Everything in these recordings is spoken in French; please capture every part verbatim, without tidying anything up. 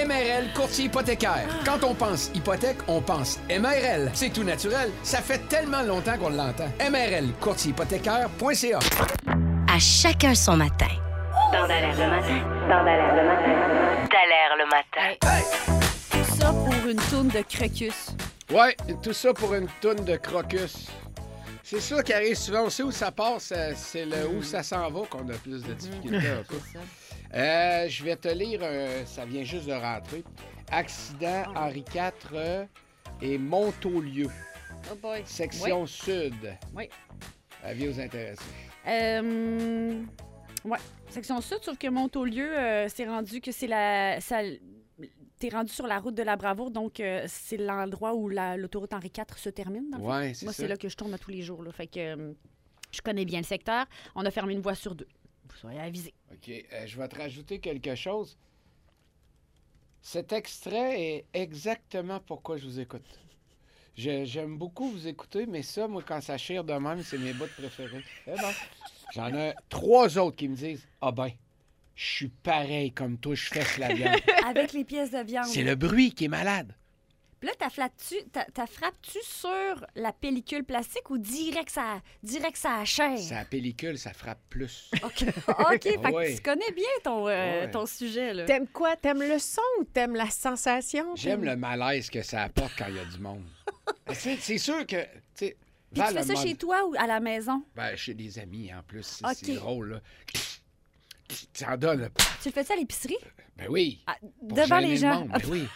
M R L, courtier hypothécaire. Quand on pense hypothèque, on pense M R L. C'est tout naturel. Ça fait tellement longtemps qu'on l'entend. M R L, courtier hypothécaire point C A. À chacun son matin. Dans Dallaire le matin. Dans Dallaire le matin. Dallaire le matin. Hey. Tout ça pour une tourne de crocus. Ouais, tout ça pour une toune de crocus. C'est ça qui arrive souvent. On sait où ça passe, c'est le où ça s'en va qu'on a plus de difficultés un peu. Euh, je vais te lire, euh, ça vient juste de rentrer. Accident Henri quatre euh, et Montaulieu. Oh boy. Section Oui. sud. Oui. Avis aux intéressés. Euh, ouais. Section sud, sauf que Montaulieu, euh, c'est rendu que c'est la... Ça, t'es rendu sur la route de la Bravoure, donc euh, c'est l'endroit où la, l'autoroute Henri quatre se termine. Dans le fond. Ouais, c'est Moi, ça. c'est là que je tourne à tous les jours. Là, fait que euh, je connais bien le secteur. On a fermé une voie sur deux. Vous soyez avisés. OK, euh, je vais te rajouter quelque chose. Cet extrait est exactement pourquoi je vous écoute. Je- j'aime beaucoup vous écouter, mais ça, moi, quand ça chire de même, c'est mes bouts préférés. Eh ben, j'en ai trois autres qui me disent « Ah ben, je suis pareil comme toi, je fesse la viande. Avec les pièces de viande. » C'est le bruit qui est malade. Puis là, t'as flattes-tu, t'as, t'as frappes-tu sur la pellicule plastique ou direct ça, direct ça à chair? C'est la pellicule, ça frappe plus. OK, OK, fait que Ouais. tu connais bien ton, euh, Ouais. ton sujet, là. T'aimes quoi? T'aimes le son ou t'aimes la sensation? J'aime T'aimes- le malaise que ça apporte quand il y a du monde. c'est, c'est sûr que... tu sais, Puis Val, tu fais ça le chez monde- toi ou à la maison? Ben, chez des amis, en plus. C'est, OK. c'est drôle, là. Tu en donnes. là. Tu le fais ça à l'épicerie? Ben oui. Ah, Pour devant gêner les le gens? monde, ben oui.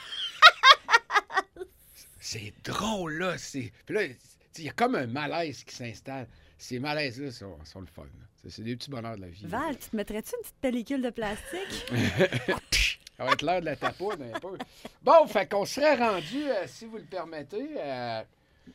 C'est drôle, là. C'est... Puis là, tu sais, il y a comme un malaise qui s'installe. Ces malaises-là sont, sont le fun. là. C'est, c'est des petits bonheurs de la vie. Val, tu te mettrais-tu une petite pellicule de plastique? Ça va être l'heure de la tapoune un peu. Bon, fait qu'on serait rendu, euh, si vous le permettez, euh,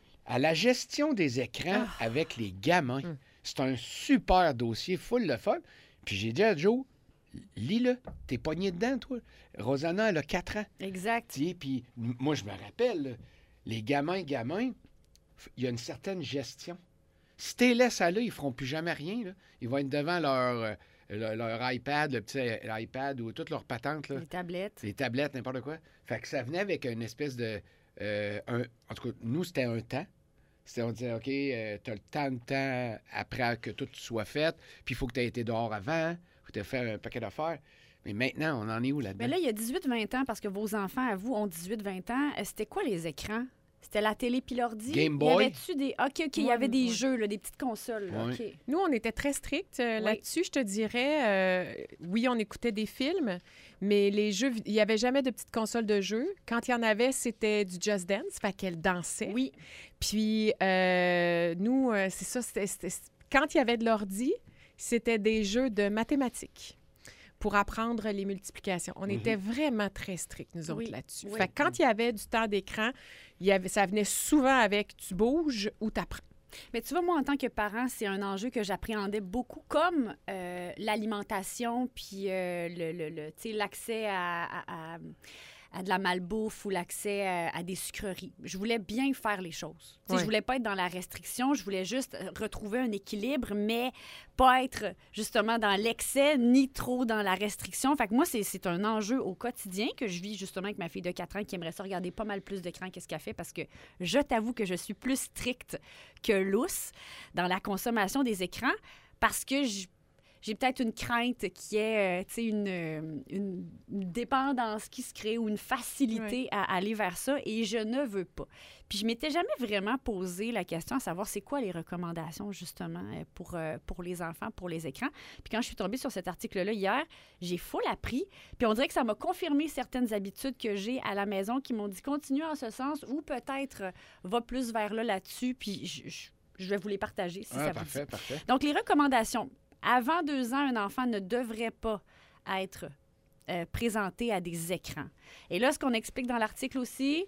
à la gestion des écrans Ah. avec les gamins. Hum. C'est un super dossier, full de fun. Puis j'ai dit à Joe, lis-le, t'es pogné dedans, toi. Rosanna, elle a quatre ans. Exact. Tu sais, puis m- moi, je me rappelle, là, les gamins, gamins, f- il y a une certaine gestion. Si tu les laisses aller, ils feront plus jamais rien. Là. Ils vont être devant leur, euh, leur, leur iPad, le petit euh, iPad ou toutes leurs patentes, là, Les tablettes. les tablettes, n'importe quoi. Fait que ça venait avec une espèce de... euh, un- en tout cas, nous, c'était un temps. C'était, on disait, OK, euh, tu as le temps de temps après que tout soit fait, puis il faut que tu aies été dehors avant, il faut que tu aies fait un paquet d'affaires. Mais maintenant, on en est où là-dedans? Mais là, il y a dix-huit vingt ans, parce que vos enfants, à vous, ont dix-huit vingt ans. euh, C'était quoi les écrans? C'était la télé puis l'ordi? Game Il y Boy. avait-tu des... OK, OK, il y Ouais, avait des ouais. jeux, là, des petites consoles. Là. Ouais. OK. Nous, on était très stricts euh, Oui. là-dessus, je te dirais. Euh, oui, on écoutait des films, mais les jeux, il n'y avait jamais de petite console de jeux. Quand il y en avait, c'était du Just Dance, fait qu'elle dansait. Oui. Puis, euh, nous, euh, c'est ça, c'était, c'était- quand il y avait de l'ordi, c'était des jeux de mathématiques pour apprendre les multiplications. On Mhm. était vraiment très stricts, nous autres, Oui, là-dessus. oui. Fait que quand il y avait du temps d'écran, il y avait, ça venait souvent avec tu bouges ou t'apprends. Mais tu vois, moi, en tant que parent, c'est un enjeu que j'appréhendais beaucoup, comme euh, l'alimentation, puis euh, le, le- le- tu sais, l'accès à, à- à- à de la malbouffe ou l'accès à, à des sucreries. Je voulais bien faire les choses. Tu sais, Ouais. Je voulais pas être dans la restriction, je voulais juste euh, retrouver un équilibre, mais pas être justement dans l'excès ni trop dans la restriction. Fait que moi, c'est, c'est un enjeu au quotidien que je vis justement avec ma fille de quatre ans qui aimerait ça regarder pas mal plus d'écran qu'est-ce qu'elle fait parce que je t'avoue que je suis plus stricte que lousse dans la consommation des écrans parce que je- j'ai peut-être une crainte qui est, euh, tu sais, une, euh, une, une dépendance qui se crée ou une facilité à aller vers ça et je ne veux pas. Puis je m'étais jamais vraiment posé la question à savoir c'est quoi les recommandations justement euh, pour, euh, pour les enfants, pour les écrans. Puis quand je suis tombée sur cet article-là hier, j'ai full appris. Puis on dirait que ça m'a confirmé certaines habitudes que j'ai à la maison qui m'ont dit continue en ce sens ou peut-être euh, va plus vers là là-dessus. Puis je, je- je vais vous les partager si Ah, ça parfait, vous dit. parfait. Donc, les recommandations. Avant deux ans, un enfant ne devrait pas être euh, présenté à des écrans. Et là, ce qu'on explique dans l'article aussi,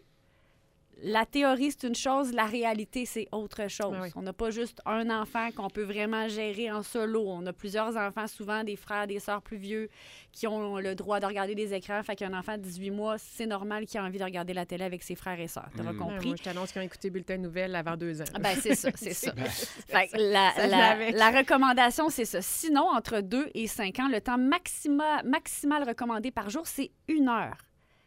la théorie, c'est une chose, la réalité, c'est autre chose. Ah oui. On n'a pas juste un enfant qu'on peut vraiment gérer en solo. On a plusieurs enfants, souvent des frères, des sœurs plus vieux, qui ont le droit de regarder des écrans. Fait qu'un enfant de dix-huit mois, c'est normal qu'il ait envie de regarder la télé avec ses frères et sœurs. Tu Mm. auras Ouais, compris? moi, je t'annonce qu'ils ont écouté Bulletin de Nouvelles avant deux ans. Ah ben, c'est ça, c'est ça. Ben, Fait que la, Ça la- vient avec. la recommandation, c'est ça. Sinon, entre deux et cinq ans, le temps maxima, maximal recommandé par jour, c'est une heure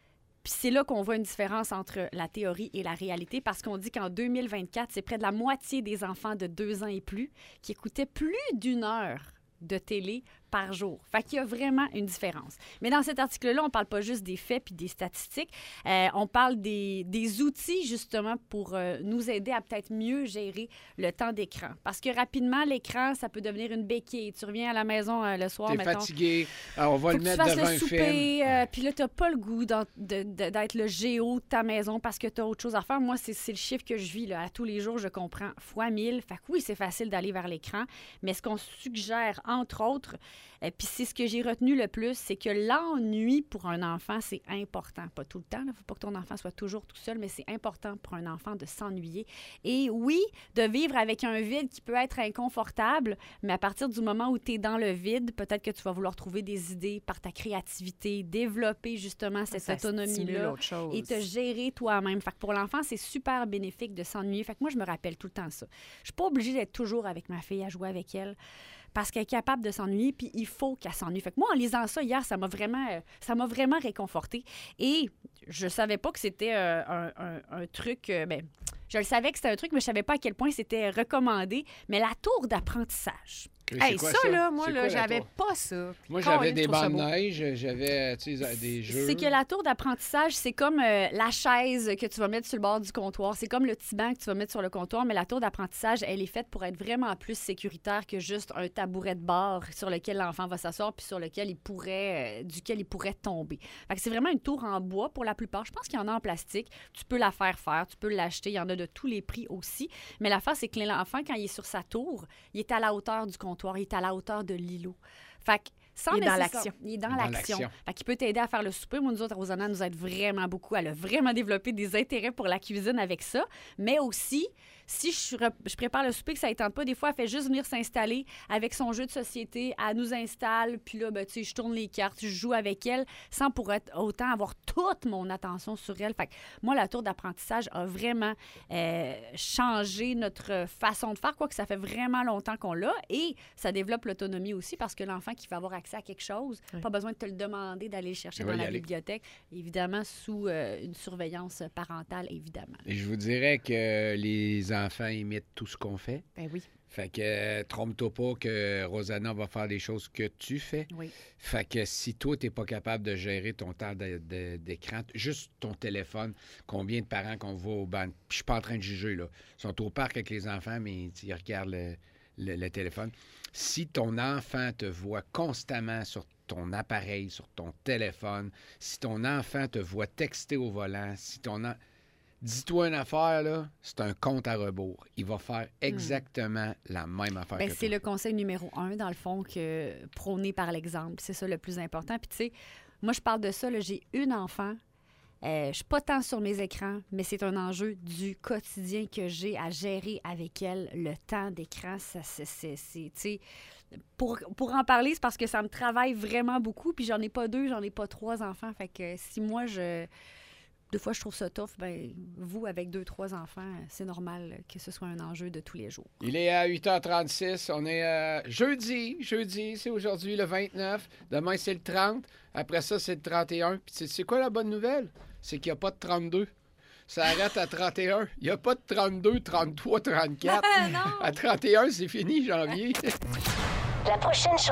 Puis c'est là qu'on voit une différence entre la théorie et la réalité, parce qu'on dit qu'en deux mille vingt-quatre, c'est près de la moitié des enfants de deux ans et plus qui écoutaient plus d'une heure de télé par jour. Fait qu'il y a vraiment une différence. Mais dans cet article-là, on ne parle pas juste des faits puis des statistiques. Euh, on parle des, des outils, justement, pour euh, nous aider à peut-être mieux gérer le temps d'écran. Parce que rapidement, l'écran, ça peut devenir une béquille. Tu reviens à la maison euh, le soir, T'es mettons. fatigué, alors on va Faut le que tu mettre fasses devant le un souper, film. euh, puis là, tu n'as pas le goût d'en- de- de- d'être le géo de ta maison parce que tu as autre chose à faire. Moi, c'est c'est le chiffre que je vis là, à tous les jours, je comprends, fois mille. Fait que oui, c'est facile d'aller vers l'écran, mais ce qu'on suggère, entre autres, euh, puis c'est ce que j'ai retenu le plus, c'est que l'ennui pour un enfant, c'est important. Pas tout le temps, il ne faut pas que ton enfant soit toujours tout seul, mais c'est important pour un enfant de s'ennuyer. Et oui, de vivre avec un vide qui peut être inconfortable, mais à partir du moment où tu es dans le vide, peut-être que tu vas vouloir trouver des idées par ta créativité, développer justement cette Ça stimule autonomie-là autre chose. et te gérer toi-même. Fait que pour l'enfant, c'est super bénéfique de s'ennuyer. Fait que moi, je me rappelle tout le temps ça. Je suis pas obligée d'être toujours avec ma fille à jouer avec elle parce qu'elle est capable de s'ennuyer, puis il faut qu'elle s'ennuie. Fait que moi, en lisant ça hier, ça m'a vraiment, euh, ça m'a vraiment réconfortée. Et je savais pas que c'était euh, un, un- un truc... euh, ben, je le savais que c'était un truc, mais je savais pas à quel point c'était recommandé. Mais la tour d'apprentissage. C'est Hey, quoi ça, là, moi, C'est là, quoi, la j'avais tour? pas ça. Moi, Colin, j'avais je des trouve ça bandes de beau. neige, j'avais tu sais, des jeux. C'est que la tour d'apprentissage, c'est comme euh, la chaise que tu vas mettre sur le bord du comptoir. C'est comme le petit banc que tu vas mettre sur le comptoir, mais la tour d'apprentissage, elle est faite pour être vraiment plus sécuritaire que juste un tabouret de bar sur lequel l'enfant va s'asseoir puis sur lequel il pourrait, euh, duquel il pourrait tomber. Fait que c'est vraiment une tour en bois pour la plupart. Je pense qu'il y en a en plastique. Tu peux la faire faire, tu peux l'acheter. Il y en a de tous les prix aussi. Mais l'affaire, c'est que l'enfant, quand il est sur sa tour, il est à la hauteur du comptoir, il est à la hauteur de l'îlot. Fait que sans Il est dans nécessaire- l'action. Il est dans Dans l'action. l'action. Fait qu'il peut t'aider à faire le souper. Moi, nous autres, Rosanna nous aide vraiment beaucoup. Elle a vraiment développé des intérêts pour la cuisine avec ça. Mais aussi, si je, re- je prépare le souper, que ça ne tente pas, des fois, elle fait juste venir s'installer avec son jeu de société. Elle nous installe. Puis là, ben, tu sais, je tourne les cartes, je joue avec elle sans pour être, autant avoir toute mon attention sur elle. Fait que moi, la tour d'apprentissage a vraiment euh, changé notre façon de faire, quoique ça fait vraiment longtemps qu'on l'a. Et ça développe l'autonomie aussi parce que l'enfant qui va avoir accès à quelque chose, Oui. pas besoin de te le demander d'aller le chercher Il dans va y la aller. bibliothèque, évidemment sous euh, une surveillance parentale, évidemment. Et je vous dirais que les enfants imitent tout ce qu'on fait. Ben oui. Fait que euh, trompe-toi pas que Rosanna va faire des choses que tu fais. Oui. Fait que si toi, tu n'es pas capable de gérer ton temps de- de- d'écran, juste ton téléphone, combien de parents qu'on voit au banc, puis je suis pas en train de juger, là. Ils sont au parc avec les enfants, mais tu sais, ils regardent le, le- le téléphone. Si ton enfant te voit constamment sur ton appareil, sur ton téléphone, si ton enfant te voit texter au volant, si ton en- dis-toi une affaire, là, c'est un compte à rebours. Il va faire exactement la même affaire Ben, que c'est toi. le conseil numéro un, dans le fond, que prôner par l'exemple. C'est ça le plus important. Puis, tu sais, moi, je parle de ça. là, J'ai une enfant. Euh, je suis pas tant sur mes écrans, mais c'est un enjeu du quotidien que j'ai à gérer avec elle. Le temps d'écran, ça, c'est, c'est, c'est, tu sais, pour, pour en parler, c'est parce que ça me travaille vraiment beaucoup. Puis j'en ai pas deux, j'en ai pas trois enfants. Fait que si moi, je... Deux fois, je trouve ça tough. Ben, vous, avec deux, trois enfants, c'est normal que ce soit un enjeu de tous les jours. Il est à huit heures trente-six. On est euh, jeudi. Jeudi, c'est aujourd'hui le vingt-neuf. Demain, c'est le trente. Après ça, c'est le trente et un. Puis c'est- c'est quoi la bonne nouvelle? C'est qu'il n'y a pas de trente-deux. Ça arrête à trente et un. Il n'y a pas de trente-deux, trente-trois, trente-quatre. À trente et un, c'est fini, janvier. La prochaine